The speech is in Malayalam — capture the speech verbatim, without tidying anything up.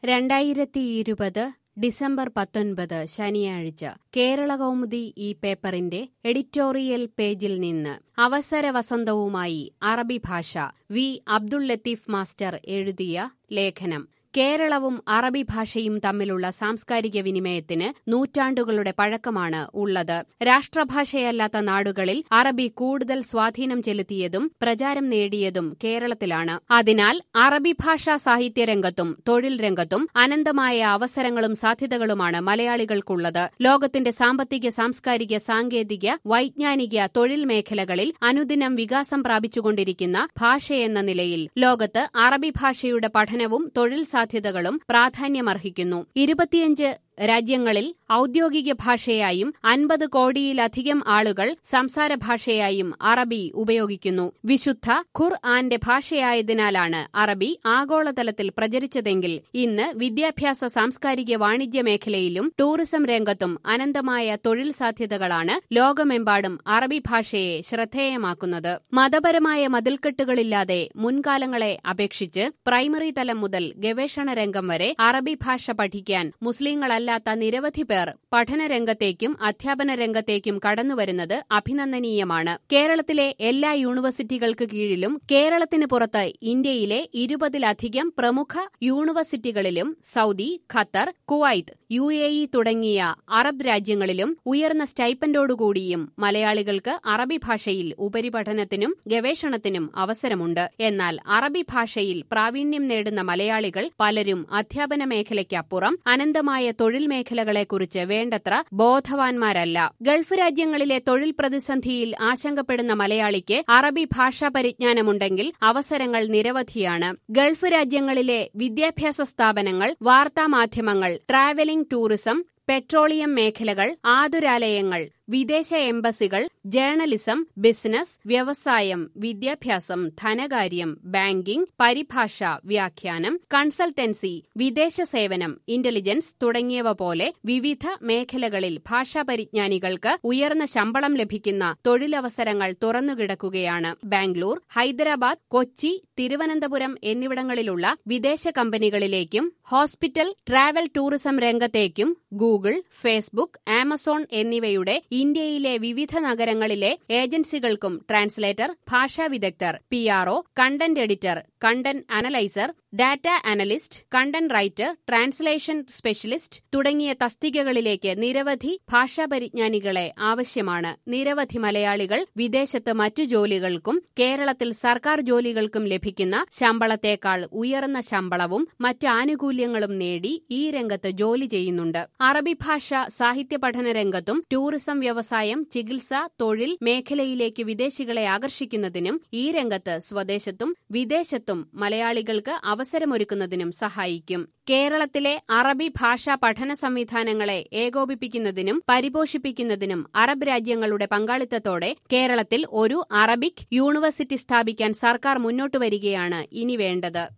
രണ്ടായിരത്തി ഇരുപത് ഡിസംബർ പത്തൊൻപത് ശനിയാഴ്ച കേരളകൗമുദി ഈ പേപ്പറിന്റെ എഡിറ്റോറിയൽ പേജിൽ നിന്ന് അവസരവസന്തവുമായി അറബി ഭാഷ വി അബ്ദുൾ ലത്തീഫ് മാസ്റ്റർ എഴുതിയ ലേഖനം. കേരളവും അറബി ഭാഷയും തമ്മിലുള്ള സാംസ്കാരിക വിനിമയത്തിന് നൂറ്റാണ്ടുകളുടെ പഴക്കമാണ് ഉള്ളത്. രാഷ്ട്രഭാഷയല്ലാത്ത നാടുകളിൽ അറബി കൂടുതൽ സ്വാധീനം ചെലുത്തിയതും പ്രചാരം നേടിയതും കേരളത്തിലാണ്. അതിനാൽ അറബി ഭാഷാ സാഹിത്യരംഗത്തും തൊഴിൽ രംഗത്തും അനന്തമായ അവസരങ്ങളും സാധ്യതകളുമാണ് മലയാളികൾക്കുള്ളത്. ലോകത്തിന്റെ സാമ്പത്തിക, സാംസ്കാരിക, സാങ്കേതിക, വൈജ്ഞാനിക, തൊഴിൽ മേഖലകളിൽ അനുദിനം വികാസം പ്രാപിച്ചുകൊണ്ടിരിക്കുന്ന ഭാഷയെന്ന നിലയിൽ ലോകത്ത് അറബി ഭാഷയുടെ പഠനവും തൊഴിൽ സാധ്യതകളും പ്രാധാന്യമർഹിക്കുന്നു. ഇരുപത്തിയഞ്ച് രാജ്യങ്ങളിൽ ഔദ്യോഗിക ഭാഷയായും അൻപത് കോടിയിലധികം ആളുകൾ സംസാര ഭാഷയായും അറബി ഉപയോഗിക്കുന്നു. വിശുദ്ധ ഖുർആന്റെ ഭാഷയായതിനാലാണ് അറബി ആഗോളതലത്തിൽ പ്രചരിച്ചതെങ്കിൽ ഇന്ന് വിദ്യാഭ്യാസ, സാംസ്കാരിക, വാണിജ്യ മേഖലയിലും ടൂറിസം രംഗത്തും അനന്തമായ തൊഴിൽ സാധ്യതകളാണ് ലോകമെമ്പാടും അറബി ഭാഷയെ ശ്രദ്ധേയമാക്കുന്നത്. മതപരമായ മതിൽക്കെട്ടുകളില്ലാതെ മുൻകാലങ്ങളെ അപേക്ഷിച്ച് പ്രൈമറി തലം മുതൽ ഗവേഷണ രംഗം വരെ അറബി ഭാഷ പഠിക്കാൻ മുസ്ലിങ്ങളല്ല ാത്ത നിരവധി പേർ പഠനരംഗത്തേക്കും അധ്യാപന രംഗത്തേക്കും കടന്നുവരുന്നത് അഭിനന്ദനീയമാണ്. കേരളത്തിലെ എല്ലാ യൂണിവേഴ്സിറ്റികൾക്ക് കീഴിലും കേരളത്തിന് പുറത്ത് ഇന്ത്യയിലെ ഇരുപതിലധികം പ്രമുഖ യൂണിവേഴ്സിറ്റികളിലും Saudi, Qatar, Kuwait, U A E തുടങ്ങിയ അറബ് രാജ്യങ്ങളിലും ഉയർന്ന സ്റ്റൈപ്പൻഡോടുകൂടിയും മലയാളികൾക്ക് അറബി ഭാഷയിൽ ഉപരിപഠനത്തിനും ഗവേഷണത്തിനും അവസരമുണ്ട്. എന്നാൽ അറബി ഭാഷയിൽ പ്രാവീണ്യം നേടുന്ന മലയാളികൾ പലരും അധ്യാപന മേഖലയ്ക്കപ്പുറം അനന്തമായ തൊഴിൽ മേഖലകളെക്കുറിച്ച് വേണ്ടത്ര ബോധവാന്മാരല്ല. ഗൾഫ് രാജ്യങ്ങളിലെ തൊഴിൽ പ്രതിസന്ധിയിൽ ആശങ്കപ്പെടുന്ന മലയാളിക്ക് അറബി ഭാഷാ പരിജ്ഞാനമുണ്ടെങ്കിൽ അവസരങ്ങൾ നിരവധിയാണ്. ഗൾഫ് രാജ്യങ്ങളിലെ വിദ്യാഭ്യാസ സ്ഥാപനങ്ങൾ, വാർത്താമാധ്യമങ്ങൾ, ട്രാവലിംഗ് ടൂറിസം, പെട്രോളിയം മേഖലകൾ, ആതുരാലയങ്ങൾ, വിദേശ എംബസികൾ, ജേർണലിസം, ബിസിനസ്, വ്യവസായം, വിദ്യാഭ്യാസം, ധനകാര്യം, ബാങ്കിംഗ്, പരിഭാഷ, വ്യാഖ്യാനം, കൺസൾട്ടൻസി, വിദേശ സേവനം, ഇന്റലിജൻസ് തുടങ്ങിയവ പോലെ വിവിധ മേഖലകളിൽ ഭാഷാ പരിജ്ഞാനികൾക്ക് ഉയർന്ന ശമ്പളം ലഭിക്കുന്ന തൊഴിലവസരങ്ങൾ തുറന്നുകിടക്കുകയാണ്. ബാംഗ്ലൂർ, ഹൈദരാബാദ്, കൊച്ചി, തിരുവനന്തപുരം എന്നിവിടങ്ങളിലുള്ള വിദേശ കമ്പനികളിലേക്കും ഹോസ്പിറ്റൽ, ട്രാവൽ ടൂറിസം രംഗത്തേക്കും ഗൂഗിൾ, ഫേസ്ബുക്ക്, ആമസോൺ എന്നിവയുടെ ഇന്ത്യയിലെ വിവിധ നഗരങ്ങളിലെ ഏജൻസികൾക്കും ട്രാൻസ്ലേറ്റർ, ഭാഷാ വിദഗ്ധർ, P R O, content editor, content analyser, data analyst, content writer, translation specialist തുടങ്ങിയ തസ്തികകളിലേക്ക് നിരവധി ഭാഷാ പരിജ്ഞാനികളെ ആവശ്യമാണ്. നിരവധി മലയാളികൾ വിദേശത്ത് മറ്റു ജോലികൾക്കും കേരളത്തിൽ സർക്കാർ ജോലികൾക്കും ലഭിക്കുന്ന ശമ്പളത്തേക്കാൾ ഉയർന്ന ശമ്പളവും മറ്റ് ആനുകൂല്യങ്ങളും നേടി ഈ രംഗത്ത് ജോലി ചെയ്യുന്നുണ്ട്. അറബി ഭാഷ സാഹിത്യ പഠന രംഗത്തും ടൂറിസം, വ്യവസായം, ചികിത്സ, തൊഴിൽ മേഖലയിലേക്ക് വിദേശികളെ ആകർഷിക്കുന്നതിനും ഈ രംഗത്ത് സ്വദേശത്തും വിദേശത്തും മലയാളികൾക്ക് അവസരമൊരുക്കുന്നതിനും സഹായിക്കും. കേരളത്തിലെ അറബി ഭാഷാ പഠന സംവിധാനങ്ങളെ ഏകോപിപ്പിക്കുന്നതിനും പരിപോഷിപ്പിക്കുന്നതിനും അറബ് രാജ്യങ്ങളുടെ പങ്കാളിത്തത്തോടെ കേരളത്തിൽ ഒരു അറബിക് യൂണിവേഴ്സിറ്റി സ്ഥാപിക്കാൻ സർക്കാർ മുന്നോട്ടുവരികയാണ് ഇനി വേണ്ടത്.